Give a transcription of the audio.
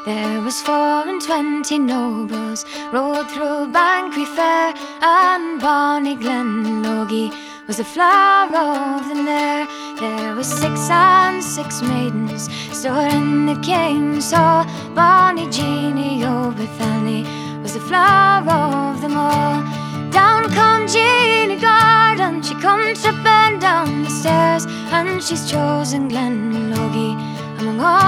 There was 24 nobles rode through Banquet Fair, and bonny Glenlogie was the flower of them there. There was 6 and 6 maidens stood in the king's hall. Bonny Jeanie O'Bethany was the flower of them all. Down come Jeanie Garden, she come tripping down the stairs, and she's chosen Glenlogie among all